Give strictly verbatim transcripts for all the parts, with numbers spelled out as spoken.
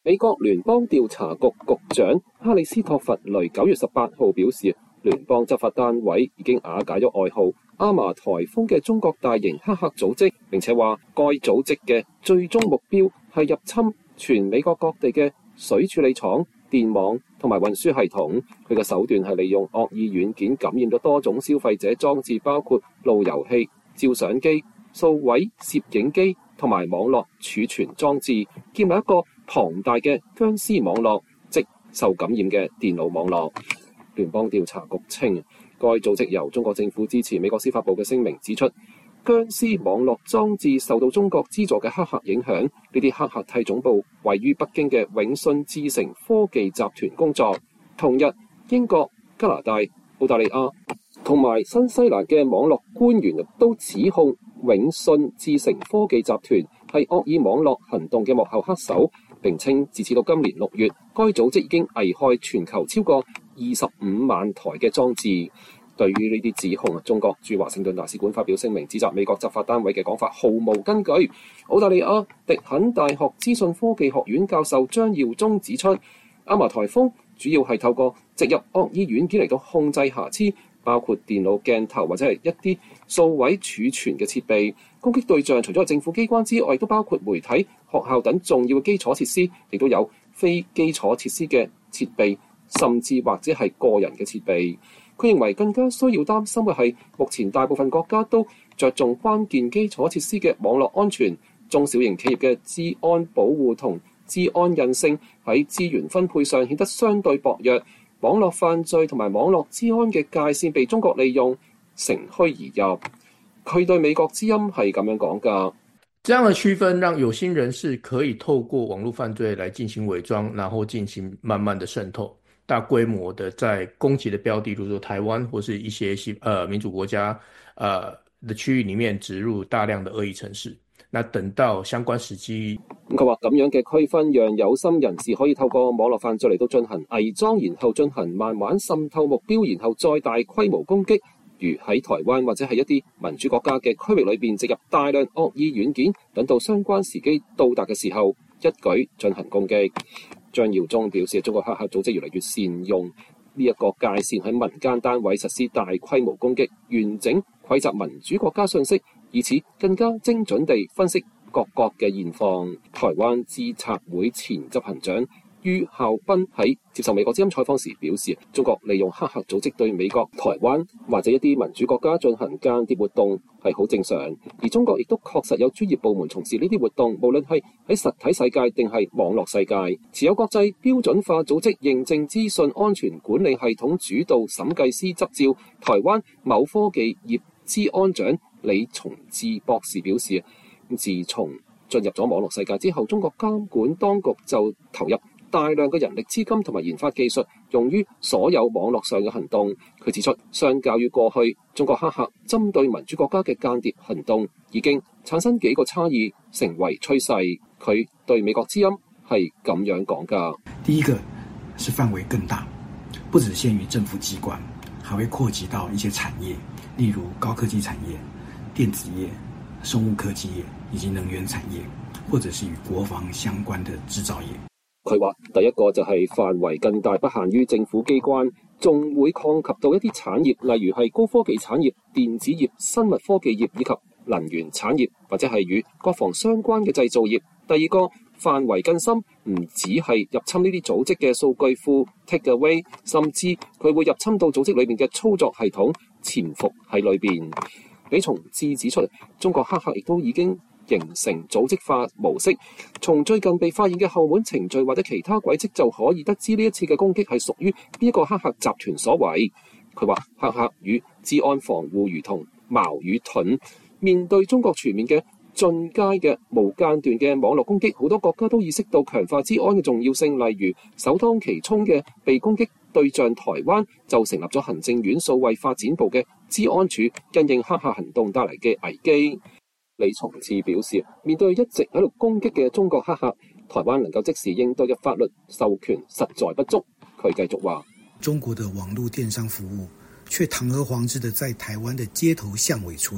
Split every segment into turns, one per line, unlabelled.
美國聯邦調查局局長哈里斯托弗雷九月十八號表示，聯邦執法單位已經瓦解咗外號阿瑪颱風嘅中國大型黑客組織，並且話該組織嘅最終目標係入侵全美國各地嘅水處理廠、電網同埋運輸系統。佢嘅手段係利用惡意軟件感染咗多種消費者裝置，包括路由器、照相機、數位攝影機同埋網絡儲存裝置，建立一個龐大嘅僵屍網絡，即受感染嘅電腦網絡。聯邦調查局稱，該組織由中國政府支持。美國司法部嘅聲明指出，僵屍網絡裝置受到中國資助嘅黑客影響，呢啲黑客替總部位於北京嘅永信智誠科技集團工作。同日，英國、加拿大、澳大利亞同埋新西蘭嘅網絡官員都指控永信智誠科技集團係惡意網絡行動嘅幕後黑手，並稱自此到今年六月，該組織已經危害全球超過二十五萬台嘅裝置。對於呢啲指控，中國駐華盛頓大使館發表聲明，指責美國執法單位嘅講法毫無根據。澳大利亞迪肯大學資訊科技學院教授張耀忠指出，阿瑪颱風主要係透過植入惡意軟件嚟到控制瑕疵，包括電腦鏡頭或者係一啲數位儲存嘅設備。攻擊對象除咗政府機關之外，亦都包括媒體、學校等重要嘅基礎設施，亦都有非基礎設施嘅設備，甚至或者係個人嘅設備。佢認為更加需要擔心嘅係，目前大部分國家都着重關鍵基礎設施嘅網絡安全，中小型企業嘅資安保護同資安韌性喺資源分配上顯得相對薄弱。網絡犯罪同埋網絡資安嘅界線被中國利用，乘虛而入。佢對美國之音係咁樣講㗎。
這樣的區分讓有心人士可以透過網絡犯罪來進行偽裝，然後進行慢慢的滲透，大規模的在攻擊的標的，如說台灣或是一些呃民主國家呃的區域裡面植入大量的惡意程式。那等到相關時機，
佢話咁樣嘅區分，讓有心人士可以透過網絡犯罪嚟到進行偽裝，然後進行慢慢滲透目標，然後再大規模攻擊。如喺台灣或者係一啲民主國家嘅區域裏邊植入大量惡意軟件，等到相關時機到達嘅時候，一舉進行攻擊。張耀忠表示，中國黑客組織越嚟越善用呢一個界線，喺民間單位實施大規模攻擊，完整匯集民主國家信息，以此更加精準地分析各國嘅現況。台灣資策會前執行長于孝斌喺接受美國之音採訪時表示，中國利用黑客組織對美國、台灣或者一啲民主國家進行間諜活動係好正常，而中國亦都確實有專業部門從事呢啲活動，無論係喺實體世界定係網絡世界。持有國際標準化組織認證資訊安全管理系統主導審計師執照台灣某科技業資安長李崇智博士表示，自從進入咗網絡世界之後，中國監管當局就投入大量嘅人力資金同埋研發技術用於所有網絡上嘅行動。佢指出，相較於過去，中國黑客針對民主國家嘅間諜行動已經產生幾個差異，成為趨勢。佢對美國之音係咁樣講㗎。
第一個是範圍更大，不只限於政府機關，還會擴及到一些產業，例如高科技產業、電子業、生物科技業以及能源產業，或者是與國防相關的製造業。
佢話第一個就係範圍更大，不限於政府機關，仲會擴及到一啲產業，例如係高科技產業、電子業、生物科技業以及能源產業，或者係與國防相關嘅製造業。第二個範圍更深，唔只係入侵呢啲組織嘅數據庫 take away， 甚至佢會入侵到組織裏面嘅操作系統，潛伏喺裏邊。李崇智指出，中國黑客亦都已經形成組織化模式，從最近被發現嘅後門程序或者其他軌跡就可以得知呢一次嘅攻擊係屬於邊一個黑客集團所為。佢話黑客與治安防護如同矛與盾，面對中國全面嘅進階嘅無間斷嘅網絡攻擊，好多國家都意識到強化治安嘅重要性。例如首當其衝嘅被攻擊對象台灣就成立咗行政院數位發展部嘅治安處，因應黑客行動帶嚟嘅危機。李崇智表示，面對一直喺度攻擊嘅中國黑客，台灣能夠即時應對嘅法律授權實在不足。佢繼續話，
中國的網絡電商服務卻堂而皇之的在台灣的街頭巷尾出現，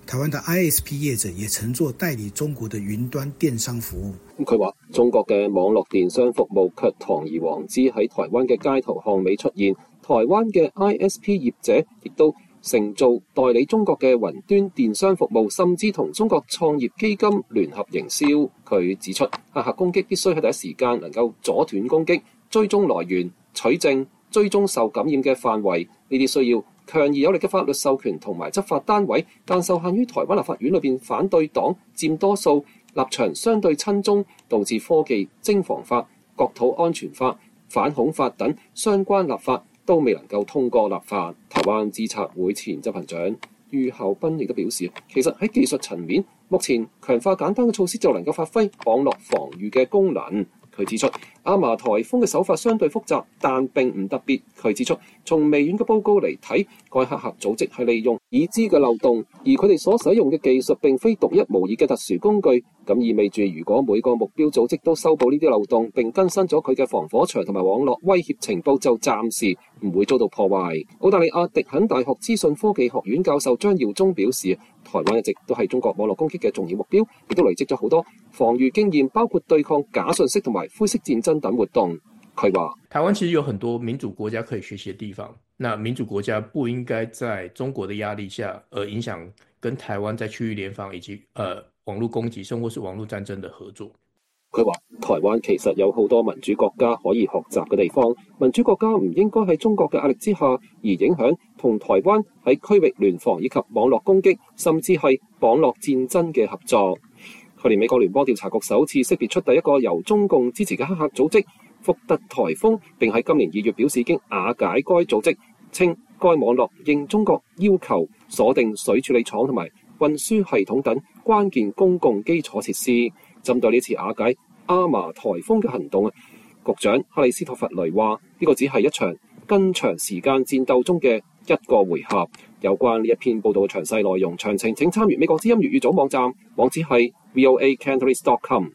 台灣的 I S P 業者也乘坐代理中國的雲端電商服務。
佢話中國嘅網絡電商服務卻堂而皇之喺台灣嘅街頭巷尾出現，台灣嘅 I S P 業者亦都承做代理中國嘅雲端電商服務，甚至同中國創業基金聯合營銷。佢指出，黑客攻擊必須喺第一時間能夠阻斷攻擊、追蹤來源、取證、追蹤受感染嘅範圍，呢啲需要強而有力嘅法律授權同埋執法單位，但受限於台灣立法院裏邊反對黨佔多數，立場相對親中，導致科技徵防法、國土安全法、反恐法等相關立法都未能夠通過立法。台灣資策會前執行長于孝斌亦都表示，其實喺技術層面，目前強化簡單嘅措施就能夠發揮網絡防禦嘅功能。佢指出，亞麻颱風嘅手法相對複雜，但並唔特別。佢指出，從微軟嘅報告嚟睇，該黑客組織係利用已知嘅漏洞，而佢哋所使用嘅技術並非獨一無二嘅特殊工具。咁意味住，如果每個目標組織都修補呢啲漏洞，並更新咗佢嘅防火牆同埋網絡威脅情報，就暫時唔會遭到破壞。澳大利亞迪肯大學資訊科技學院教授張耀忠表示，台灣一直都係中國網絡攻擊嘅重要目標，亦都累積咗好多防禦經驗，包括對抗假訊息同埋灰色戰爭等活動。佢話：
台灣其實有很多民主國家可以學習嘅地方，那民主國家不應該在中國的壓力下而影響跟台灣在區域聯防以及呃網絡攻擊甚或是網絡戰爭的合作。
佢話：台灣其實有好多民主國家可以學習嘅地方，民主國家唔應該喺中國嘅壓力之下而影響同台灣喺區域聯防以及網絡攻擊，甚至係網絡戰爭嘅合作。去年美國聯邦調查局首次識別出第一個由中共支持嘅黑客組織福特颱風，並喺今年二月表示已經瓦解該組織，稱該網絡應中國要求鎖定水處理廠同埋運輸系統等關鍵公共基礎設施。針對呢次瓦解亞麻颱風嘅行動啊，局長克里斯托弗雷話：呢個只係一場更長時間戰鬥中嘅一個回合。有關呢一篇報道嘅詳細內容詳情，請參閱美國之音粵語組網站，網址係 v o a cantonese dot com。